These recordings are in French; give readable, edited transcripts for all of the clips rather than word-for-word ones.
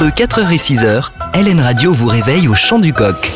Entre 4h et 6h, LN Radio vous réveille au chant du coq.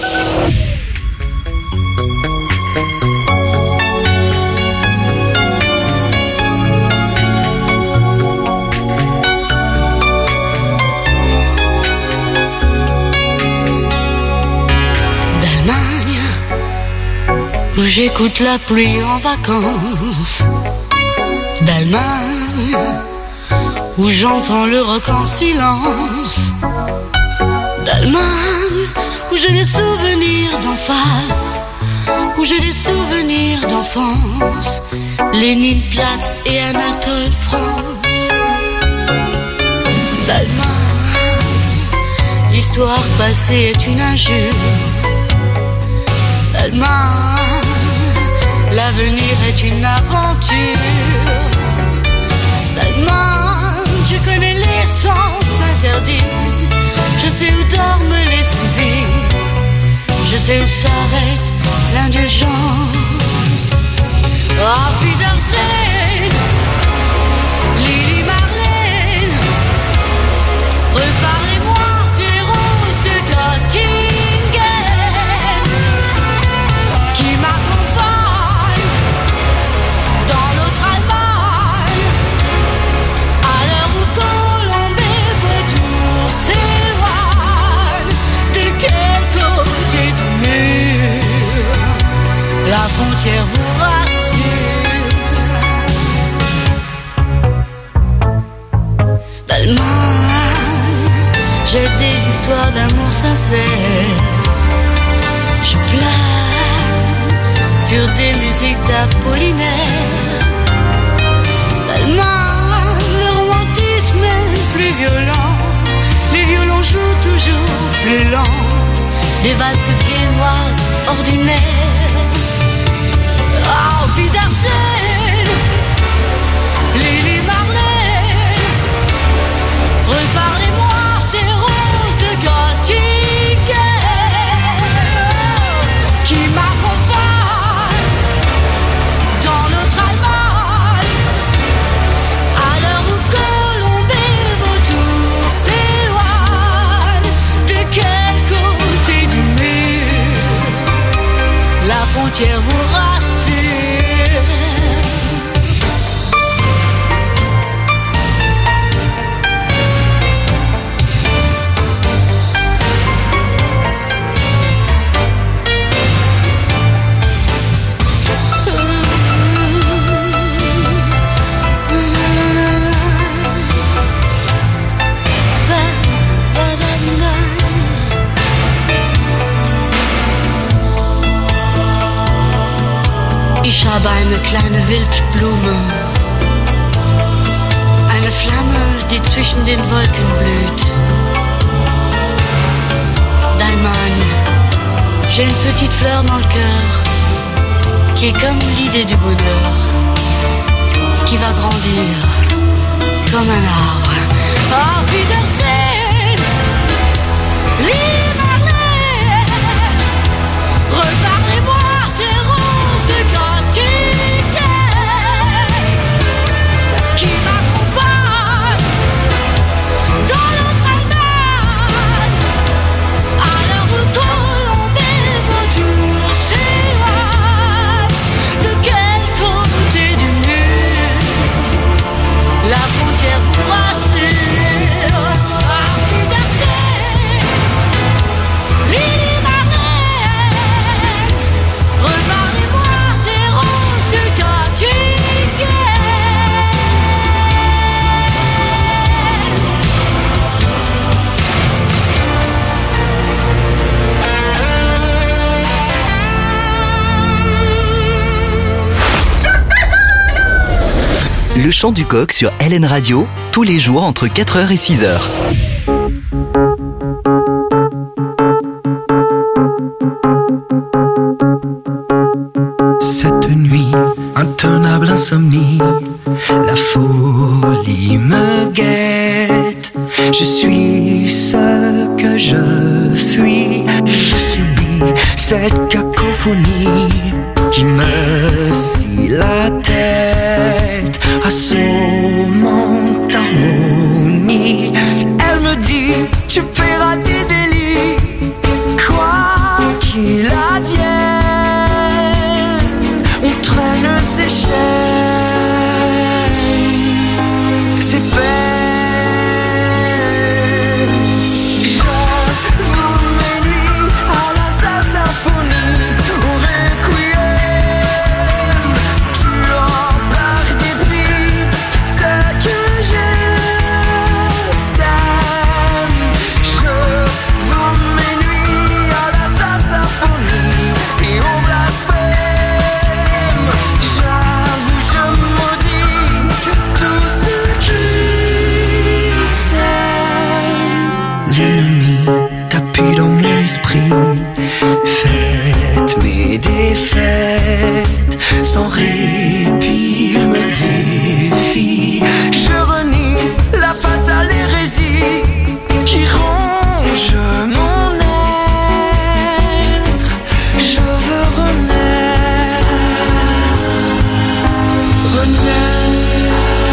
D'Allemagne, où j'écoute la pluie en vacances. D'Allemagne, où j'entends le rock en silence. D'Allemagne, où j'ai des souvenirs d'en face, où j'ai des souvenirs d'enfance. Léninplatz et Anatole France. D'Allemagne, l'histoire passée est une injure. D'Allemagne, l'avenir est une aventure. D'Allemagne, je connais les sens interdits. Je sais où dorment les fusils. Je sais où s'arrête l'indulgence. Auf Wiedersehen, Lili Marlène. Reparlez-moi des roses de Göttingen qui m'accompagnent dans l'autre Allemagne. À l'heure où Colombe et Vautour s'éloignent, de quel côté du mur la frontière vous rassure? D'Allemagne, j'ai des histoires d'amour sincère. Je plane sur des musiques d'Apollinaire. D'Allemagne, le romantisme est plus violent. Les violons jouent toujours plus lent. Des valses viennoises ordinaires. Auf Wiedersehen, Lili Marlène. Reparlez-moi des roses de Göttingen qui m'accompagnent dans notre Allemagne. À l'heure où Colombe et Vautour s'éloignent, de quel côté du mur la frontière vous rassure? Ich habe eine kleine Wildblume, eine Flamme, die zwischen den Wolken blüht. D'Allemagne, j'ai une petite fleur dans le cœur, qui est comme l'idée du bonheur, qui va grandir comme un arbre. Auf Wiedersehen, Lili Marlène. Reparlez-moi des roses de Göttingen qui m'accompagnent dans l'autre Allemagne. À l'heure où Colombe et Vautour s'éloignent, de quel côté du mur la frontière vous rassure? Auf Wiedersehen, Lili Marlène. Reparlez-moi des roses de Göttingen. Le chant du coq sur LN Radio, tous les jours entre 4h et 6h. Cette nuit, intenable insomnie, la folie me guette. Je suis ce que je fuis, je subis cette cacophonie qui me scie la tête, assommante harmonie. Elle me dit, tu l'esprit. Faites mes défaites, sans répit, il me défie. Je renie la fatale hérésie qui ronge mon être. Je veux renaître, renaître.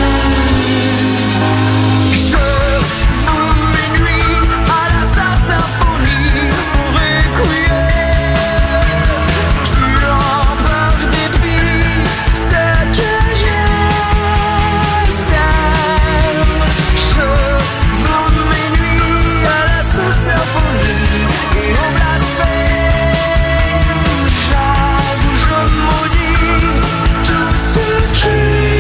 Je veux mes nuits à la symphonie pour requiem. Tu en par dépit, ce que j'aime. Je veux mes nuits à la symphonie et au blasphème. J'avoue, je maudis tout ce qui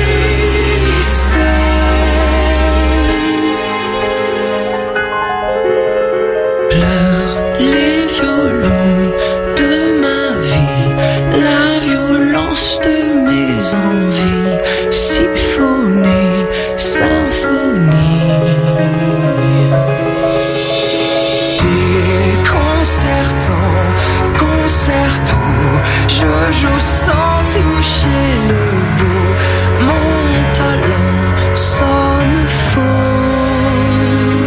pleurent les violons de ma vie, la violence de mes envies, symphonie, symphonie. Déconcertant, concerto, je joue sans toucher le bout, mon talent sonne faux.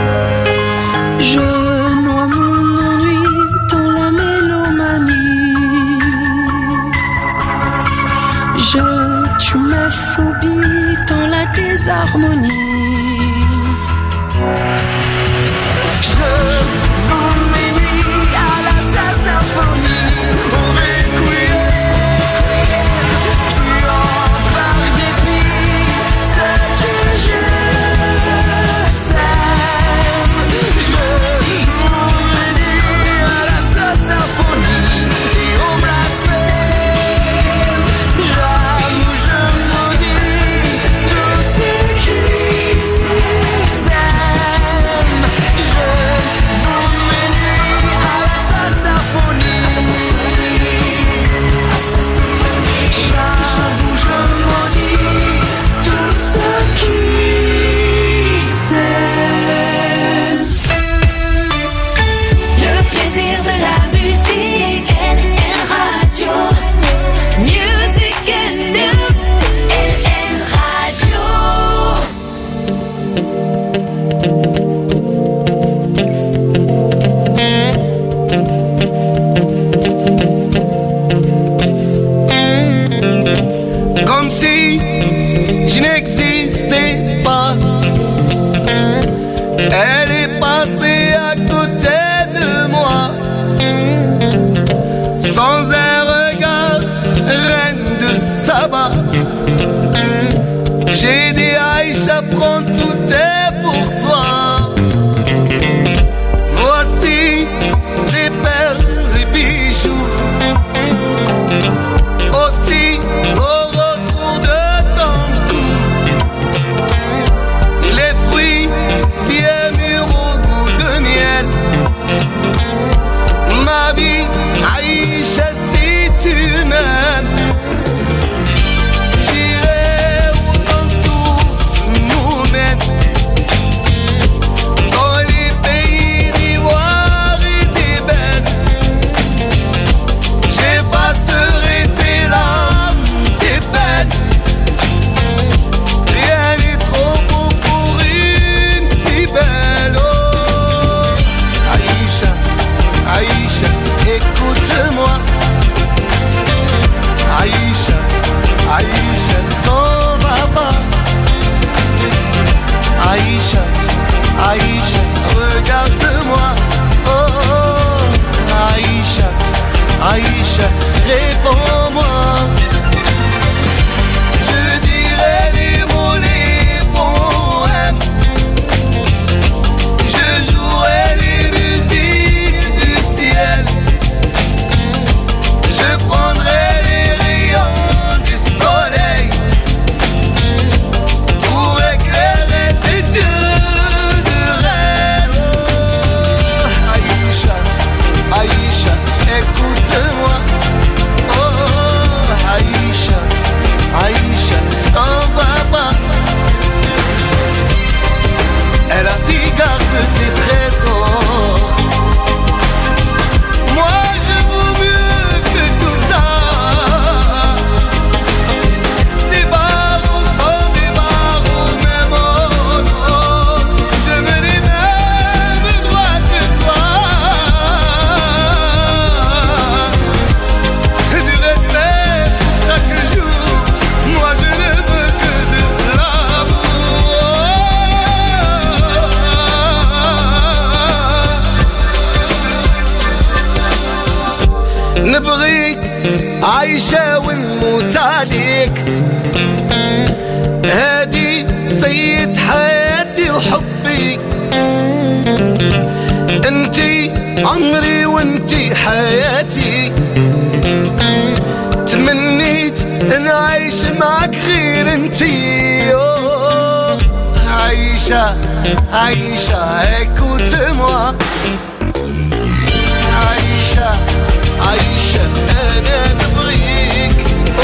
Je noie mon ennui dans la mélomanie. Je tue ma phobie dans la désharmonie. Je veux mes nuits à la symphonie pour requiem. Tu en par dépit, ce que j'aime. Je veux mes nuits à la symphonie et au blasphème. J'avoue, je maudis tout ce qui نبغيك عايشة ونموت عليك. هادي سيد حياتي وحبي، انتي عمري وانتي حياتي. تمنيت ان اعيش معك غير انتي. عايشة عايشة هيك وتموى. عايشة عايشة انا نبغيك.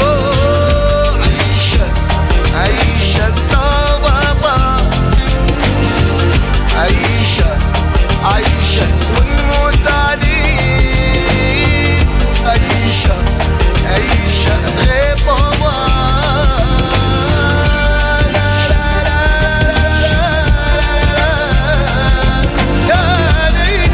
عايشة عايشة بابا. عايشة عايشة ونموت عليك. عايشة عايشة غير بابا. لا لا لا لا لا لا لا لا لا لا لا لا لا لا لا لا لا لا لا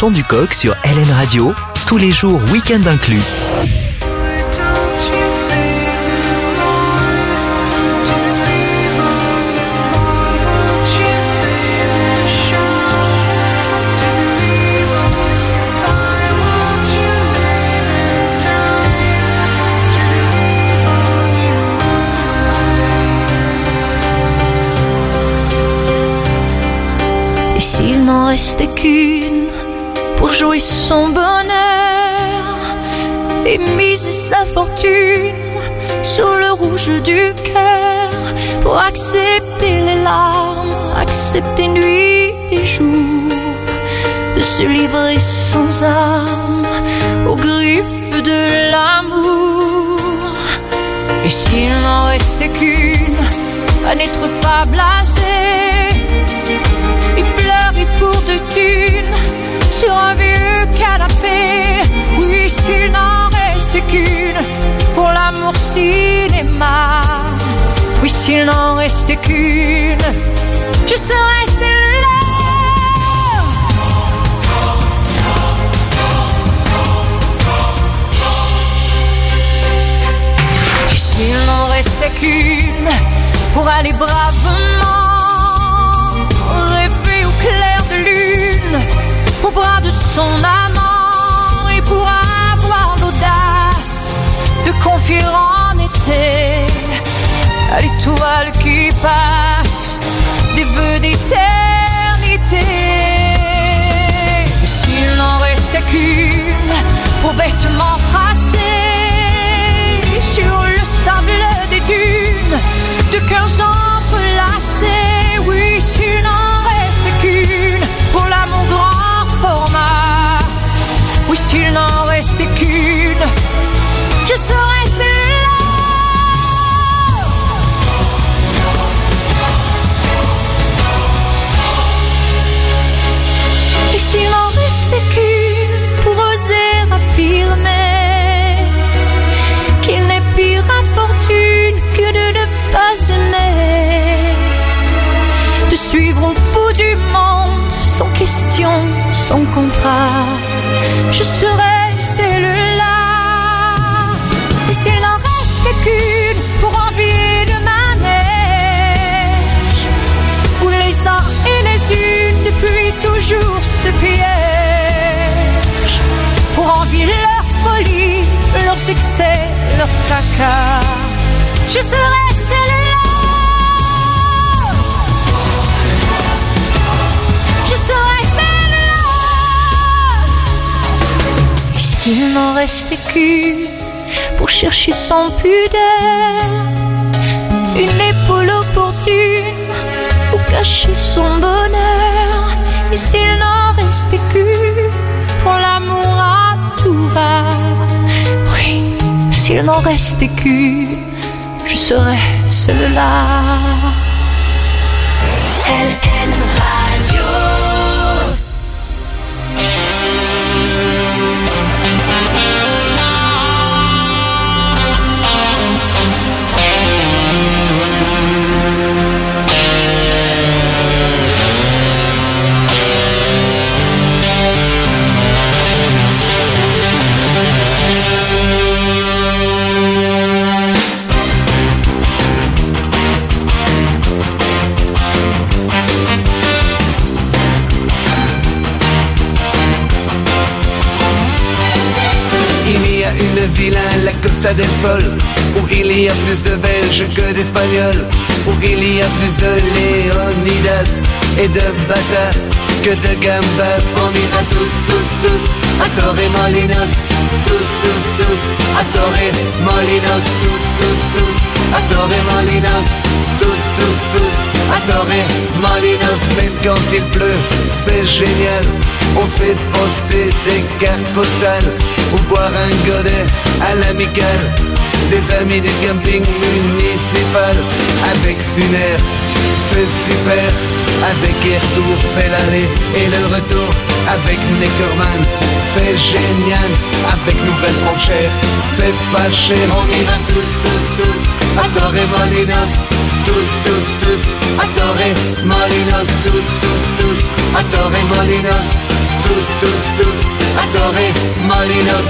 chant du coq sur LN Radio, tous les jours, week-end inclus. S'il n'en restait qu'une pour jouer son bonheur et miser sa fortune sur le rouge du cœur, pour accepter les larmes, accepter nuit et jour, de se livrer sans armes aux griffes de l'amour. Et s'il n'en restait qu'une à n'être pas blasé et pleurer pour de thunes sur un vieux canapé. Oui, s'il n'en restait qu'une pour l'amour cinéma. Oui, s'il n'en restait qu'une, je serais celle-là. Et s'il n'en restait qu'une pour aller bravement rêver au clair de lune, au bras de son amant, et pour avoir l'audace de confier en été à l'étoile qui passe des vœux d'éternité. Et s'il n'en restait qu'une pour bêtement tracer sur le sable des dunes de cœurs entrelacés. Oui, s'il n'en reste qu'une pour l'amour grand format. Oui, s'il n'en restait qu'une, je serais celle-là. Et s'il n'en restait qu'une pour oser affirmer qu'il n'est pire infortune que de ne pas aimer, de suivre au bout du monde sans question, sans contrat, je serais celle-là. Et s'il n'en restait qu'une pour envier le manège où les uns et les unes depuis toujours se piègent, pour envier leur folie, leur succès, leur tracas, je serais celle-là. Je serais celle-là. Et s'il n'en restait qu'une pour chercher sans pudeur une épaule opportune où cacher son bonheur. Et s'il n'en restait qu'une pour l'amour à tout va. Oui, s'il n'en restait qu'une, je serais celle-là. LN Radio. Une ville à la Costa del Sol, où il y a plus de Belges que d'Espagnols, où il y a plus de Leonidas et de Bata que de Gambas. On ira tous, tous, tous à Torremolinos, tous, tous, tous à Torremolinos, tous, tous, tous à Torremolinos, tous, tous, tous à Torremolinos. Même quand il pleut, c'est génial. On sait poster des cartes postales ou boire un godet à l'amicale. Des amis du camping municipal avec Suner, c'est super. Avec Airtour, c'est l'aller et le retour. Avec Neckerman, c'est génial. Avec Nouvelle Frontière, c'est pas cher. On ira tous, tous, tous à Torremolinos, tous, tous, tous à Torremolinos, tous, tous, tous à Torremolinos, tous, tous, tous, a Torremolinos.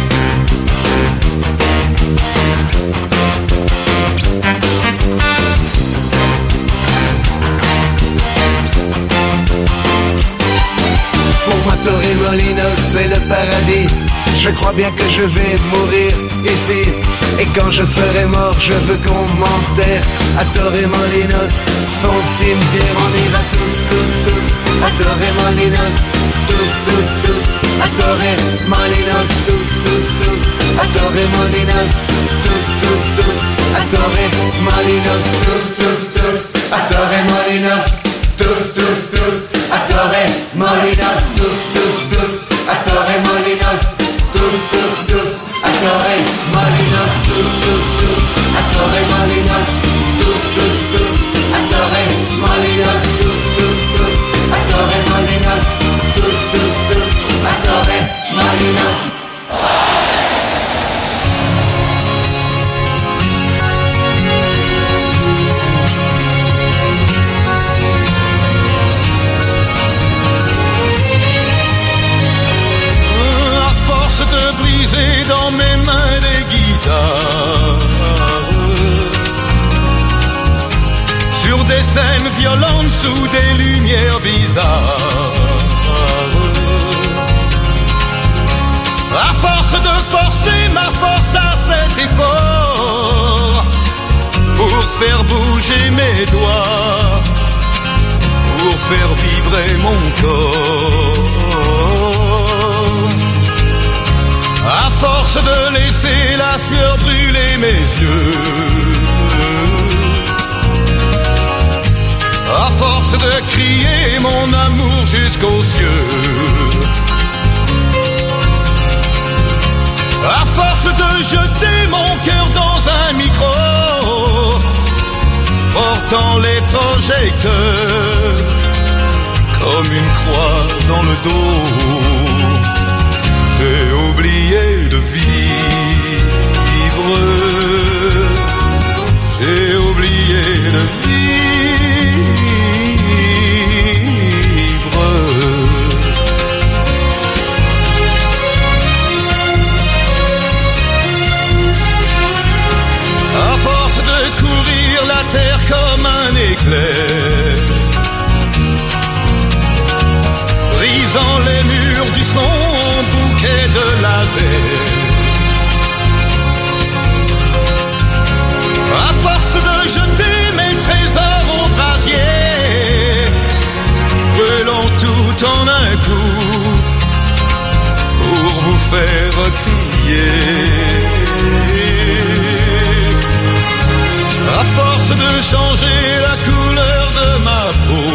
Pour moi Torremolinos c'est le paradis. Je crois bien que je vais mourir ici. Et quand je serai mort, je veux qu'on m'enterre à Torremolinos, son cimetière. On ira tous, tous, tous à Torremolinos, tous, tous, tous à Torremolinos, tous, tous, tous à Torremolinos, tous, tous, tous à Torremolinos, tous, tous, tous à Torremolinos, tous, tous, tous à Torremolinos, tous, tous, tous à Torremolinos, tous, tous, tous a Torremolinos, tous, tous, tous a Torremolinos, tous, tous, tous a Torremolinos, tous, tous, tous a Torremolinos, tous, tous, tous a Torremolinos. De briser dans mes mains des guitares sur des scènes violentes sous des lumières bizarres. À force de forcer ma force à cet effort pour faire bouger mes doigts, pour faire vibrer mon corps. À force de laisser la sueur brûler mes yeux, à force de crier mon amour jusqu'aux cieux, à force de jeter mon cœur dans un micro, portant les projecteurs comme une croix dans le dos. J'ai oublié de vivre, j'ai oublié de vivre. À force de courir la terre comme un éclair, brisant les murs du son, bouquet de laser. À force de jeter mes trésors au brasier, brûlant tout en un coup pour vous faire crier. À force de changer la couleur de ma peau,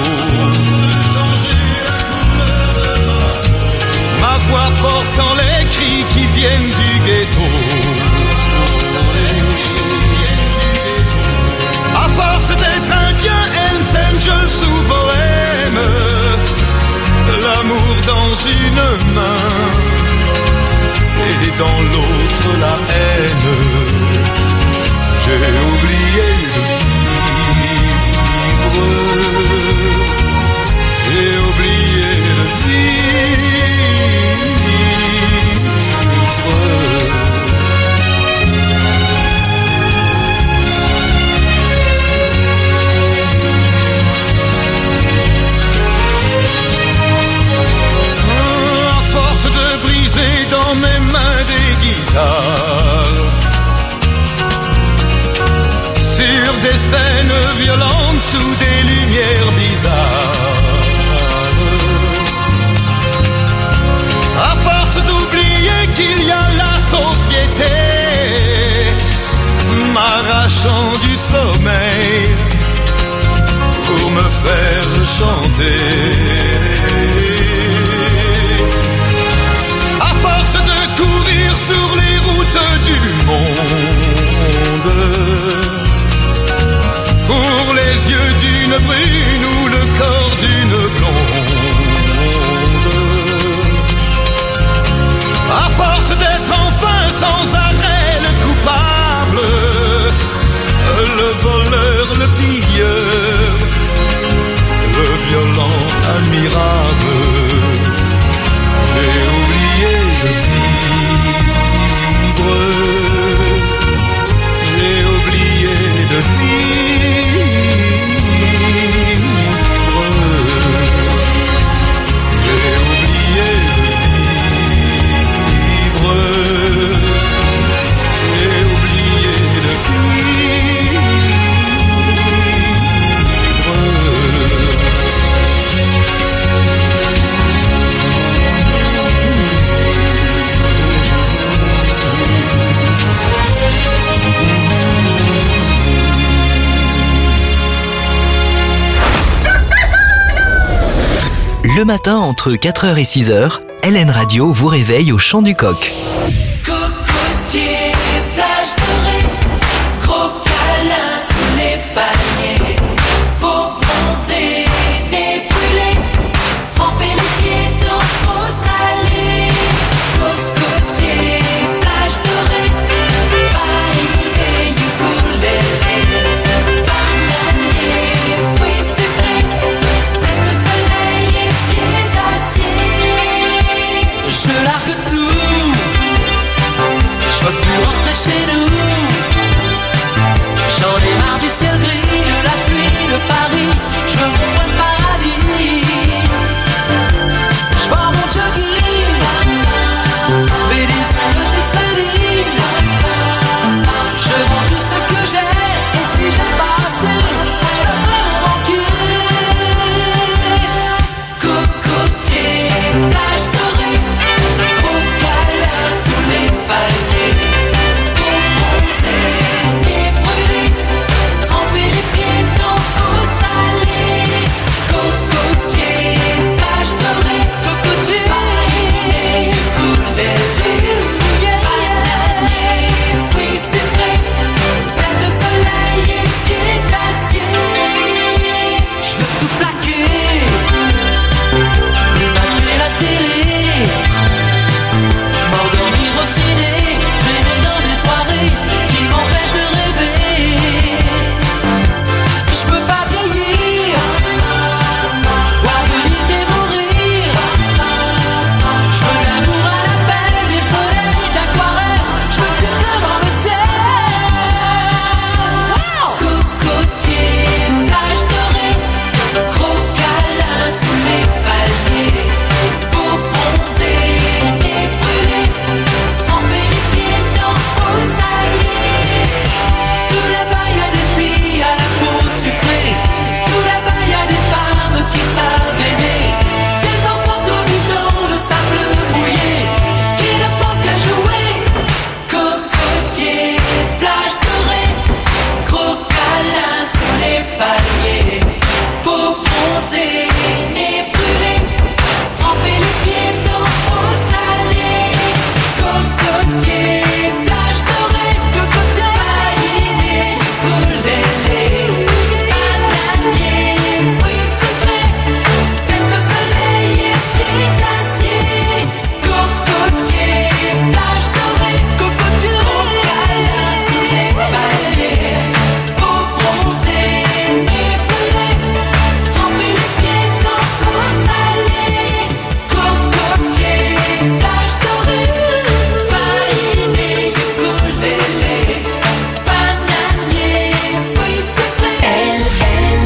ma voix portant les cris qui viennent du ghetto. À force d'être indien, Hells Angels ou bohème, l'amour dans une main et dans l'autre la haine. J'ai oublié de vivre, j'ai oublié de dans mes mains des guitares sur des scènes violentes sous des lumières bizarres. À force d'oublier qu'il y a la société m'arrachant du sommeil pour me faire chanter. À force de courir sur les routes du monde, pour les yeux d'une brune ou le corps d'une blonde, à force d'être enfin sans arrêt le coupable, le voleur, le pilleur, le violent admirable. Le matin, entre 4h et 6h, LN Radio vous réveille au chant du coq. Cocotier, plage dorée, gros câlins sous les palmiers, peau bronzée, nez brûlé, tremper les pieds dans l'eau salée. Cocotier, plage dorée, faïné, ukulélé, bananier, fruits sucrés, tête de soleil et pieds d'acier. Je largue tout, je veux plus rentrer chez nous. J'en ai marre du ciel gris, de la pluie, de Paris. Je veux mon coin de paradis. Je vends mon jogging, mais les petits threading. Je vends tout ce que j'ai, et si j'ai pas assez, je t'appelle mon banquier. Cocotier, plage dorée, gros câlin sous les palmiers, peau bronzée, nez brûlé, tremper les pieds dans l'eau salée. Cocotier, plage dorée, cocotier, faïné, ukulélé, bananier, fruits sucrés, tête de soleil et pieds d'acier. Je veux tout plaquer, plus mater la télé, m'endormir au ciné, traîner dans des soirées qui m'empêchent de rêver. Je peux pas vieillir, voir Venise et mourir. Je veux de l'amour à l'appel, des soleils d'aquarelle. Je veux que bleu dans le ciel. Cocotier, plage dorée, gros câlin sous les palmiers, peau bronzée, nez brûlé, tremper les pieds dans l'eau salée. Tout là-bas y a des filles à la peau sucrée, tout là-bas y a des femmes qui savent aimer, des enfants tout nus dans le sable mouillé, qui ne pensent qu'à jouer. Cocotier, plage dorée, gros câlin sous les palmiers, peau bronzée, nez brûlé, tremper les pieds dans l'eau salée. Cocotier, plage dorée, cocotier, faïné, ukulélé, bananier, fruits sucrés, tête de soleil et pieds d'acier. Cocotier, plage dorée, cocotier, gros câlin sous les palmiers, peau bronzée, nez brûlé, tremper les pieds dans l'eau salée. Cocotier, plage dorée, faïné, ukulélé, bananier, fruits sucrés. LN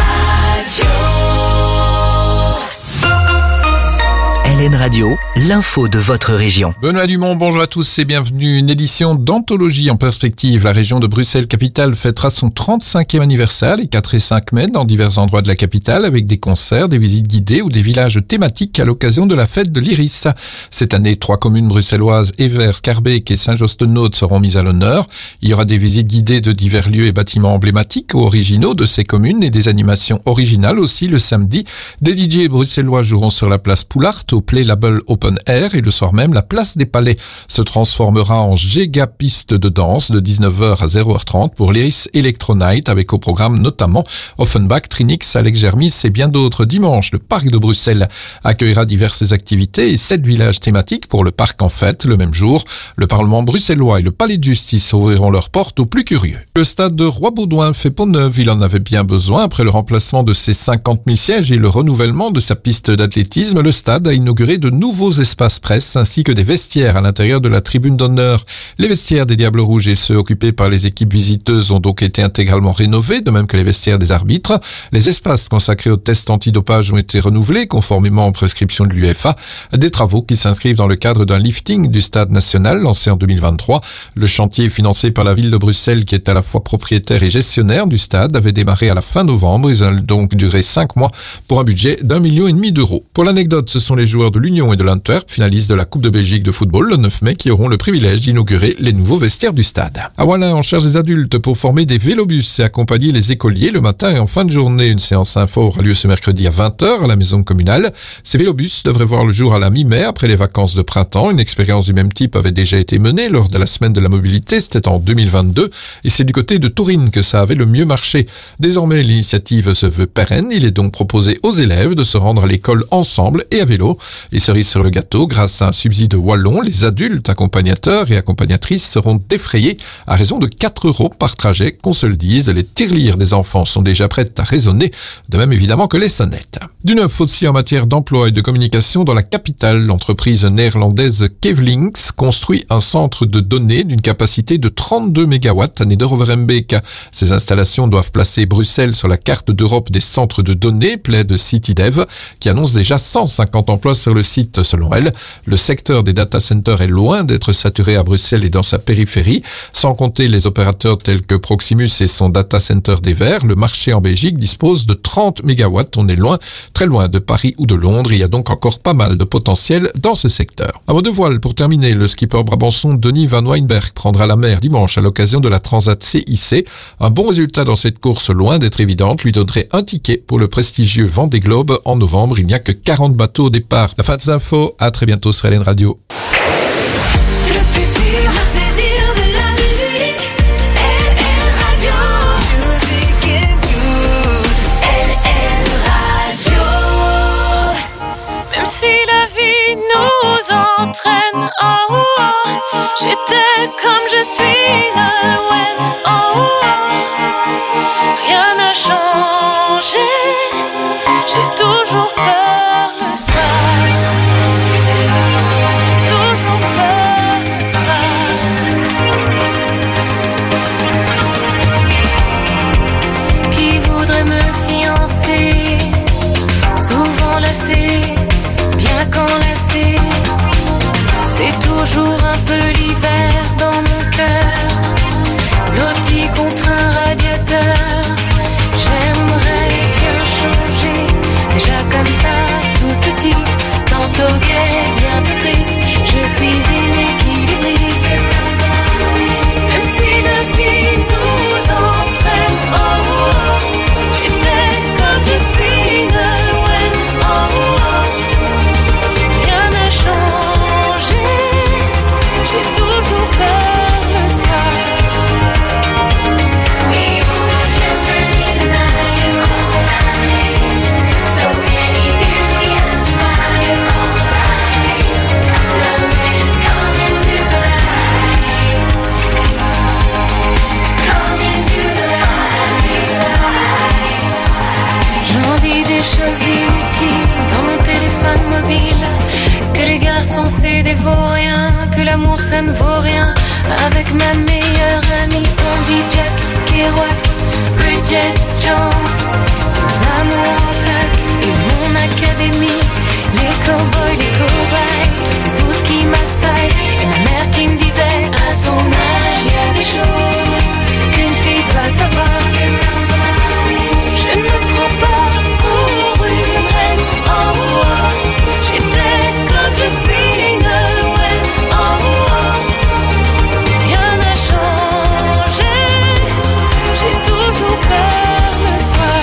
Radio. LN Radio, l'info de votre région. Benoît Dumont, bonjour à tous et bienvenue. Une édition d'Anthologie en perspective. La région de Bruxelles-Capitale fêtera son 35e anniversaire les 4 et 5 mai dans divers endroits de la capitale avec des concerts, des visites guidées ou des villages thématiques à l'occasion de la fête de l'Iris. Cette année, 3 communes bruxelloises, Evere, Schaerbeek et Saint-Josse-de-Noode seront mises à l'honneur. Il y aura des visites guidées de divers lieux et bâtiments emblématiques ou originaux de ces communes et des animations originales aussi le samedi. Des DJ bruxellois joueront sur la place Poulart au Play Label Open Air et le soir même, la place des Palais se transformera en giga piste de danse de 19h à 0h30 pour l'Iris Electro Night avec au programme notamment Offenbach, Trinix, Alex Germis et bien d'autres. Dimanche, le parc de Bruxelles accueillera diverses activités et 7 villages thématiques pour le parc en fête. Le même jour, le Parlement bruxellois et le Palais de Justice ouvriront leurs portes aux plus curieux. Le stade de Roi-Baudouin fait peau neuve. Il en avait bien besoin après le remplacement de ses 50 000 sièges et le renouvellement de sa piste d'athlétisme. Le stade a inauguré de nouveaux espaces presse ainsi que des vestiaires à l'intérieur de la tribune d'honneur. Les vestiaires des Diables Rouges et ceux occupés par les équipes visiteuses ont donc été intégralement rénovés, de même que les vestiaires des arbitres. Les espaces consacrés aux tests antidopage ont été renouvelés conformément aux prescriptions de l'UEFA. Des travaux qui s'inscrivent dans le cadre d'un lifting du stade national lancé en 2023. Le chantier financé par la ville de Bruxelles, qui est à la fois propriétaire et gestionnaire du stade, avait démarré à la fin novembre. Ils ont donc duré 5 mois pour un budget d'1,5 million d'euros. Pour l'anecdote, ce sont les joueurs de l'Union et de l'Antwerp, finalistes de la Coupe de Belgique de football le 9 mai, qui auront le privilège d'inaugurer les nouveaux vestiaires du stade. À Wallin, on cherche des adultes pour former des vélobus et accompagner les écoliers le matin et en fin de journée. Une séance info aura lieu ce mercredi à 20h à la maison communale. Ces vélobus devraient voir le jour à la mi-mai après les vacances de printemps. Une expérience du même type avait déjà été menée lors de la semaine de la mobilité, c'était en 2022, et c'est du côté de Tourine que ça avait le mieux marché. Désormais, l'initiative se veut pérenne. Il est donc proposé aux élèves de se rendre à l'école ensemble et à vélo. Et cerise sur le gâteau, grâce à un subside wallon, les adultes accompagnateurs et accompagnatrices seront défrayés à raison de 4 € par trajet. Qu'on se le dise, les tirelires des enfants sont déjà prêtes à résonner, de même évidemment que les sonnettes. Du neuf aussi en matière d'emploi et de communication dans la capitale, l'entreprise néerlandaise Kevlinks construit un centre de données d'une capacité de 32 MW à Neder-Overhembeek. Ces installations doivent placer Bruxelles sur la carte d'Europe des centres de données, plaide CityDev, qui annonce déjà 150 emplois sur le site selon elle. Le secteur des data centers est loin d'être saturé à Bruxelles et dans sa périphérie. Sans compter les opérateurs tels que Proximus et son data center des Verts, le marché en Belgique dispose de 30 MW. On est loin, très loin de Paris ou de Londres. Il y a donc encore pas mal de potentiel dans ce secteur. Un mot de voile pour terminer. Le skipper brabançon Denis Van Wijnberg prendra la mer dimanche à l'occasion de la Transat CIC. Un bon résultat dans cette course, loin d'être évidente, lui donnerait un ticket pour le prestigieux Vendée Globe en novembre. Il n'y a que 40 bateaux au départ. La fin des infos. À très bientôt sur LN Radio. Le plaisir de la musique. LN Radio. Music and news. LN Radio. Même si la vie nous entraîne, oh, oh, j'étais comme je suis Nolwenn, oh, oh, rien n'a changé, j'ai toujours peur le soir, toujours peur le soir. Qui voudrait me fiancer, souvent lassé, bien qu'enlacé, c'est toujours un peu l'hiver dans mon cœur, blotti contre un radiateur. J'aimerais bien changer, déjà comme ça, toute petite, tantôt gaie, bien plus triste. Je suis inéquilibriste. Même si la vie nous entraîne, oh, oh, j'étais comme je suis Nolwenn, oh, oh, rien n'a changé, j'ai toujours peur le soir. We were children in the night, so many years we had to fight all the lies. Love will come into the light, come into the light. J'en dis des choses inutiles dans mon téléphone mobile, que les garçons c'est des vauriens, que l'amour ça ne vaut rien. Avec ma meilleure amie on dit Jack Kerouac, Bridget Jones, ces amours en flac et mon académie, les cowboys, les cobayes, tous ces doutes qui m'assaillent, et ma mère qui me disait à ton âge y a des choses qu'une fille doit savoir. Je ne me prends pas pour une reine, oh, oh, j'étais comme je suis Nolwenn, oh, oh, rien n'a changé, j'ai toujours peur le soir.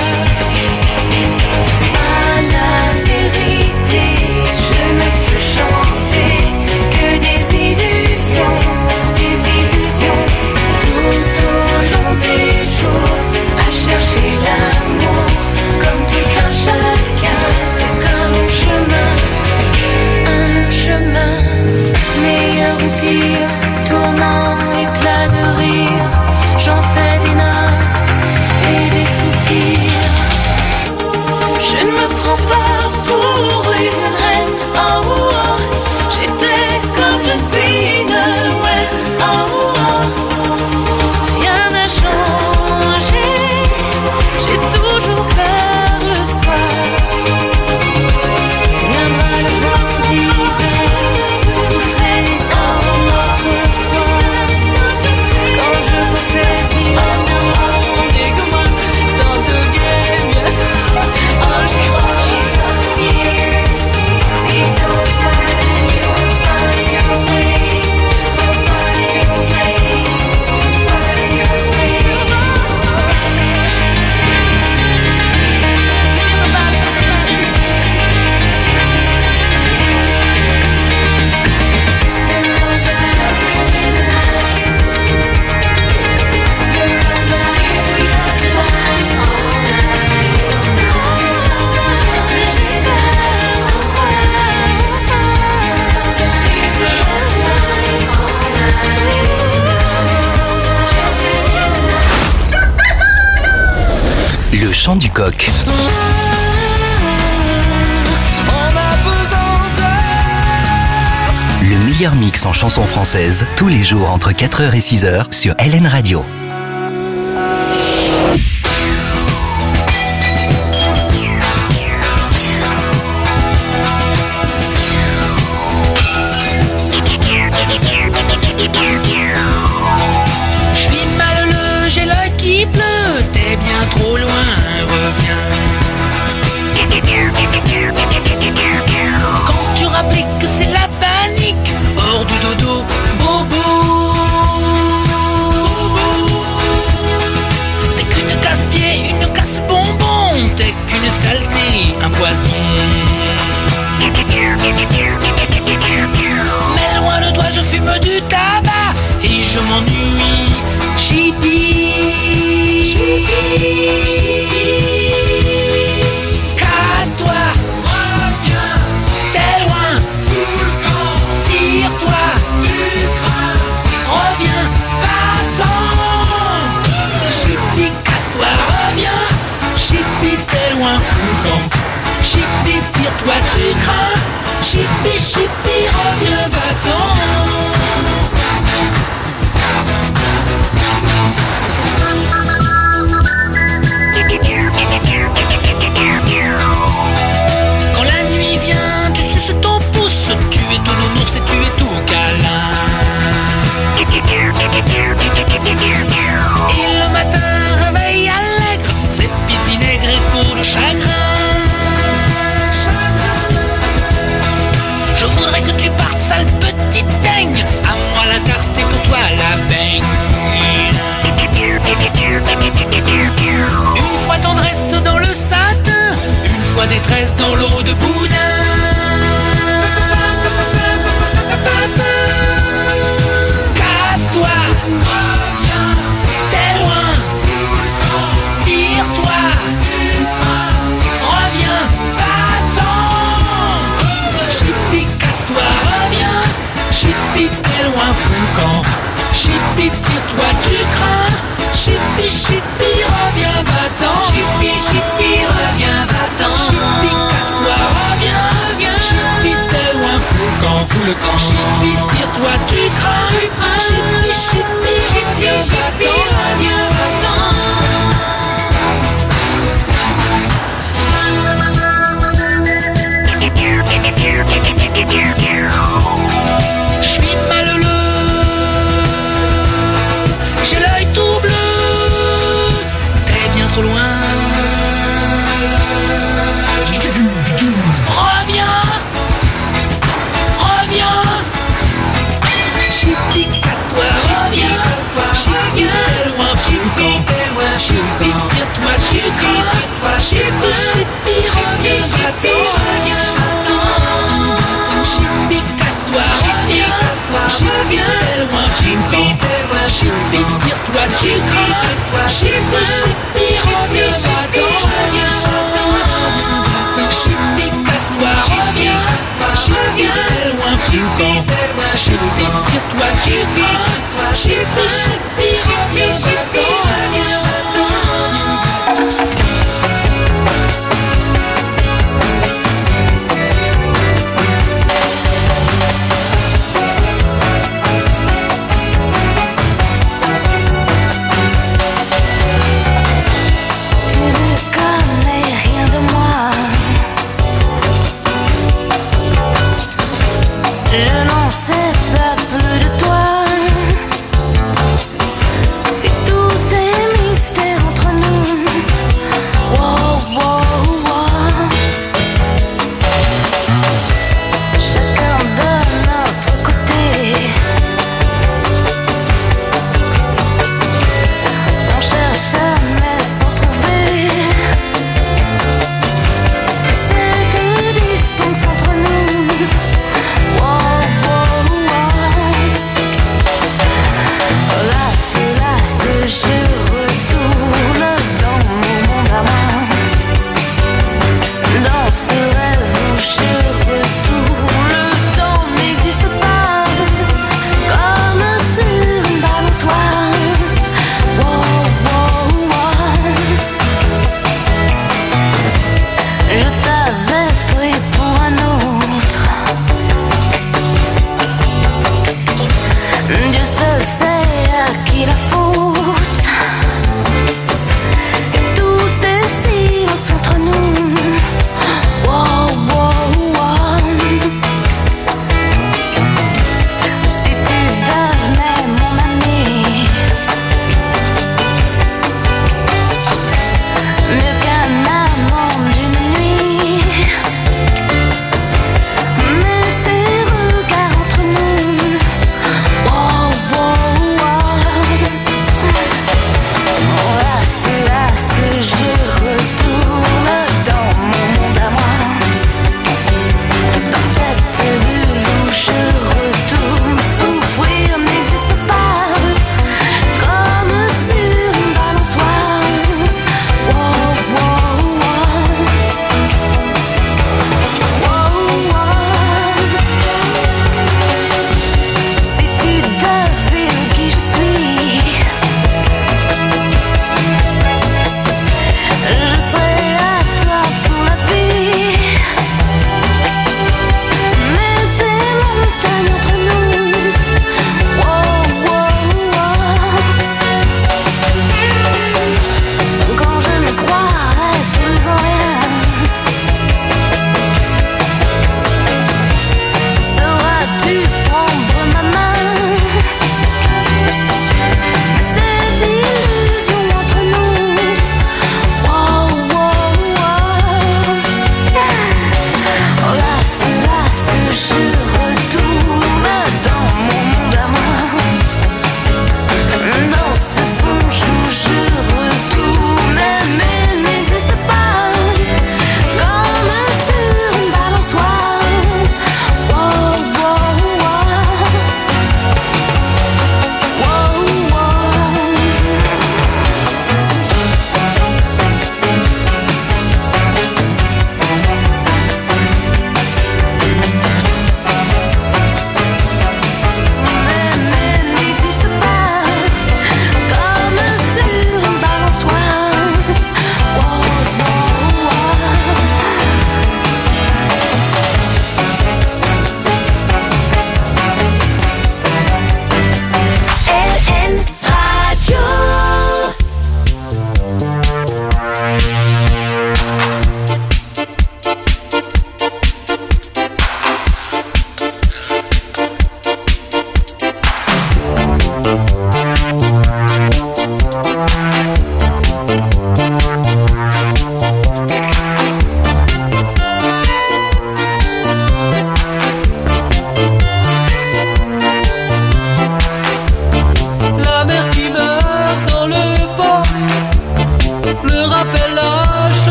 À la vérité, je ne peux chanter que des illusions. chant du coq. On a besoin de... Le meilleur mix en chansons françaises, tous les jours entre 4h et 6h sur LN Radio. Je suis malheureux, j'ai l'œil qui pleut, t'es bien trop loin, reviens. Quand tu rappelles que c'est la panique, hors du dodo, bobo. T'es qu'une casse-pied, une casse-bonbon, t'es qu'une saleté, un poison. Mais loin de toi je fume du tabac et je m'ennuie. Chippy, casse-toi, reviens, t'es loin, fous le camp, tire-toi, du crains, reviens, va-t'en. Chippy, casse-toi, reviens, Chippy, t'es loin, fous le camp, Chippy, tire-toi, tu crains, Chippy, Chippy, reviens, va-t'en. Quand la nuit vient, tu suces ton pouce, tu es tout nounours et tu es tout câlin. Et le matin, réveil allègre, c'est pisse vinaigre et peau de chagrin. Je voudrais que tu partes, sale petite daigne, à moi la tarte et pour toi la baigne. Une fois tendresse dans le satin, une fois détresse dans l'eau de boudin. Casse-toi, reviens, t'es loin, tire-toi, reviens, va-t'en. Chippy, casse-toi, reviens, Chippy, t'es loin, fous le camp, Chippy, tire-toi, tu crains, Chippy, Chippy, reviens, va-t'en. Chippy, Chippy, reviens, va-t'en. Chippy, casse-toi, reviens, Chippy, t'es loin, fous le camp, Chippy, tire-toi, tu crains, Chippy, Chippy, reviens, va-t'en. Je suis malheureux, j'ai l'œil tout bleu, t'es bien trop loin. Reviens, reviens, Chippy, casse-toi, reviens, Chippy, t'es loin, fous le camp, Chippy, tire-toi, tu crains, Chippy, Chippy, reviens, va-t'en. Chippy, casse-toi, reviens, Chippy, t'es loin, fous le camp, Chippy, tire-toi, tu crains, Chippy, Chippy, reviens, va-t'en. Chippy, casse-toi, reviens, Chippy, t'es loin, fous le camp, Chippy, tire-toi, tu crains, Chippy, Chippy, reviens, va-t'en. Je n'en sais pas plus de toi et tous ces mystères. qui la faute. Et tous ces silences entre nous. Wow, wow, wow. Si tu devenais mon ami, mieux qu'un amant d'une nuit. Mais ces regards entre nous, wow, wow, wow.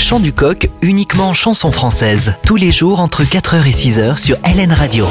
chant du coq, uniquement en chanson française. Tous les jours entre 4h et 6h sur LN Radio.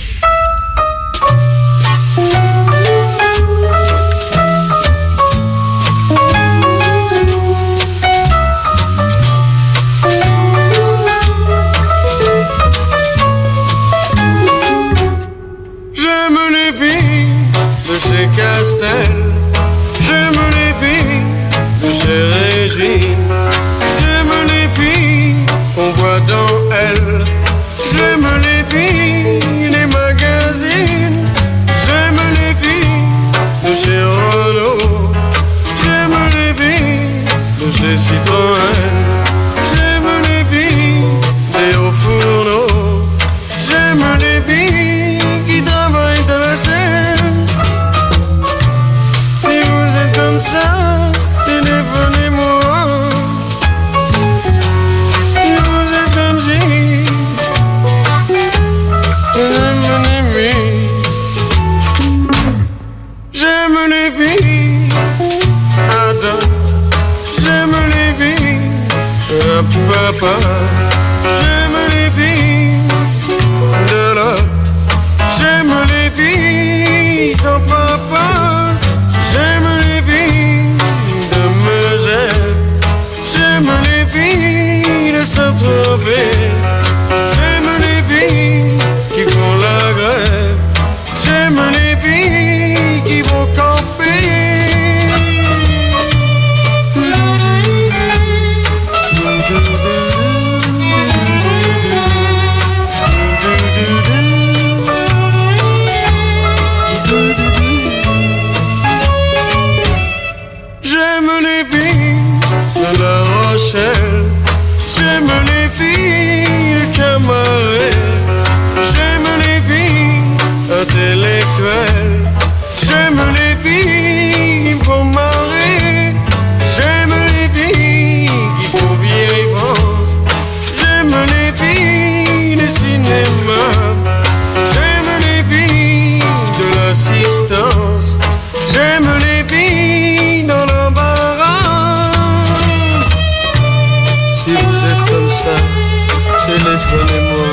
J'aime les filles de chez Castel, j'aime les filles de chez Régine, j'aime les filles qu'on voit dans elle, j'aime les filles des magazines, j'aime les filles de chez Renault, j'aime les filles de chez Citroën, j'aime les filles des hauts fourneaux, j'aime les filles qui travaillent dans la chaîne. Si vous êtes comme ça, téléphonez-moi. Si vous êtes comme si, téléphonez-moi. J'aime les filles à date, j'aime les filles à papa, j'aime les filles de l'autre. J'aime les filles sans papa, j'aime les filles de Megève, j'aime les filles de Saint-Tropez, j'aime les filles qui font la grève, j'aime les filles qui vont camper. J'aime les filles de La Rochelle, j'aime les filles de Camaret, j'aime les filles intellectuelles, j'aime les filles qui font marrer, j'aime les filles qui font vieille France, j'aime les filles du cinéma, j'aime les filles de l'assistance, j'aime les filles dans l'embarras. Si vous êtes comme ça, téléphonez-moi.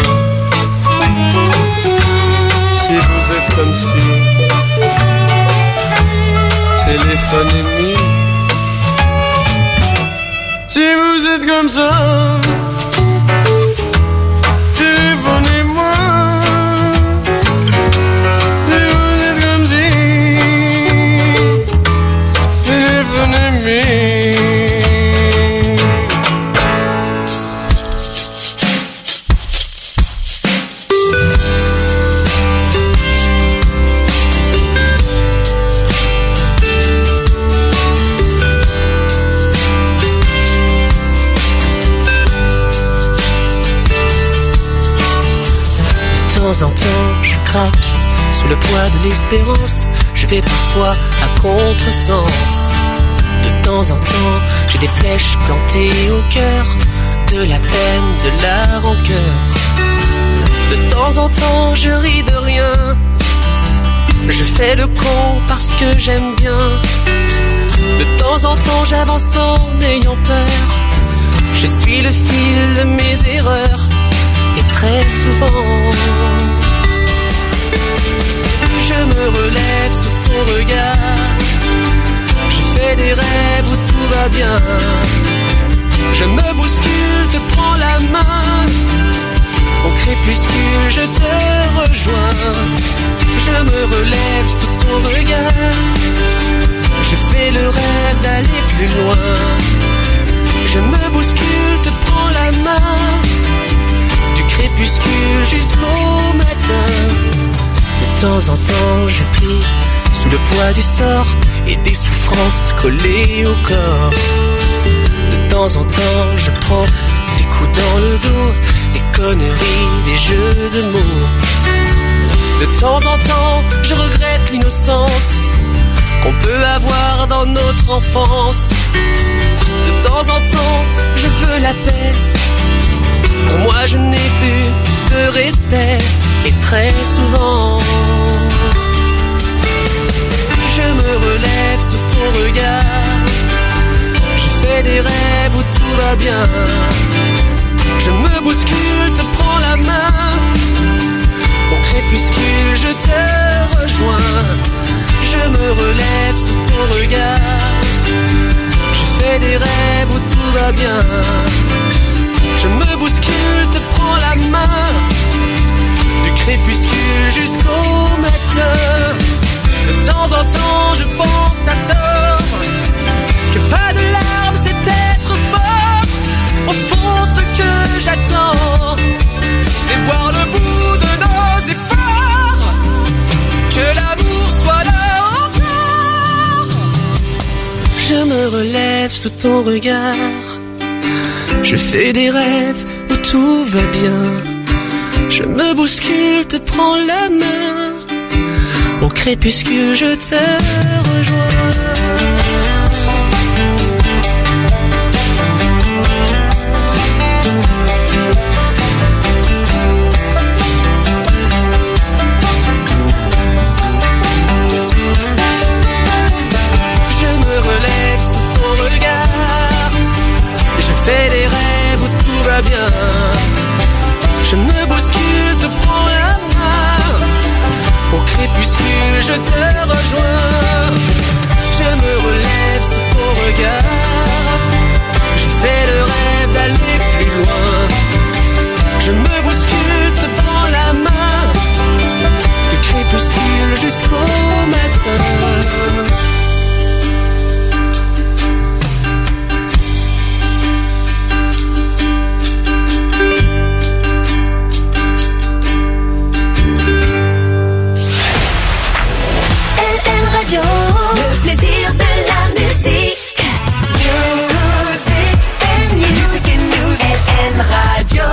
Si vous êtes comme si, téléphonez-moi. Si vous êtes comme ça, téléphonez-moi. Si vous êtes comme si, téléphonez-moi. De temps en temps, je craque sous le poids de l'espérance. Je vais parfois à contresens. De temps en temps, j'ai des flèches plantées au cœur, de la peine, de la rancœur. De temps en temps, je ris de rien. Je fais le con parce que j'aime bien. De temps en temps, j'avance en ayant peur. Je suis le fil de mes erreurs. Et très souvent, je me relève sous ton regard. Je fais des rêves où tout va bien. Je me bouscule, te prends la main. Au crépuscule, je te rejoins. Je me relève sous ton regard. Je fais le rêve d'aller plus loin. Je me bouscule, te prends la main. Du crépuscule jusqu'au matin. De temps en temps je plie sous le poids du sort et des souffrances collées au corps. De temps en temps je prends des coups dans le dos, des conneries, des jeux de mots. De temps en temps je regrette l'innocence qu'on peut avoir dans notre enfance. De temps en temps je veux la paix. Pour moi je n'ai plus de respect. Et très souvent je me relève sous ton regard. Je fais des rêves où tout tout va bien. Je me bouscule, te prends la main. Au crépuscule, je te rejoins. Je me relève sous ton regard. Je fais des rêves où tout va bien. Je me bouscule, te prends la main. Du crépuscule jusqu'au matin. De temps en temps, je pense à tort que pas de larmes, c'est être fort. Au fond, ce que j'attends, c'est voir le bout de nos efforts. Que l'amour soit là encore. Je me relève sous ton regard. Je fais des rêves où tout va bien. Je me bouscule, te prends la main. Au crépuscule, je te rejoins. Je me relève sous ton regard. Je fais des rêves où tout va bien. Je me bouscule, te prends la main. Au crépuscule, je te rejoins. Je me relève sous ton regard. Je fais le rêve d'aller plus loin. Je me bouscule, te prends la main. Du crépuscule jusqu'au matin. Le plaisir de la musique. Music and news. LN Radio.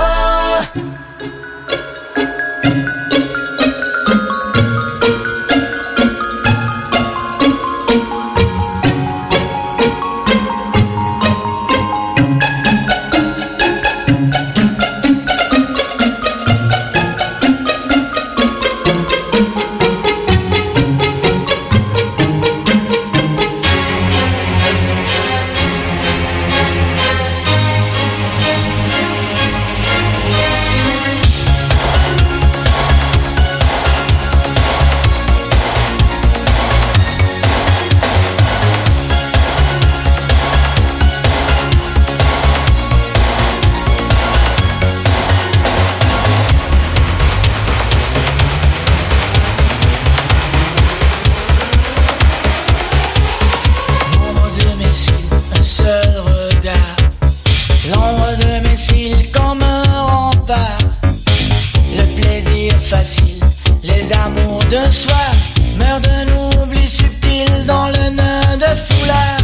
Les amours de soi meurent d'un oubli subtil dans le nœud de foulard.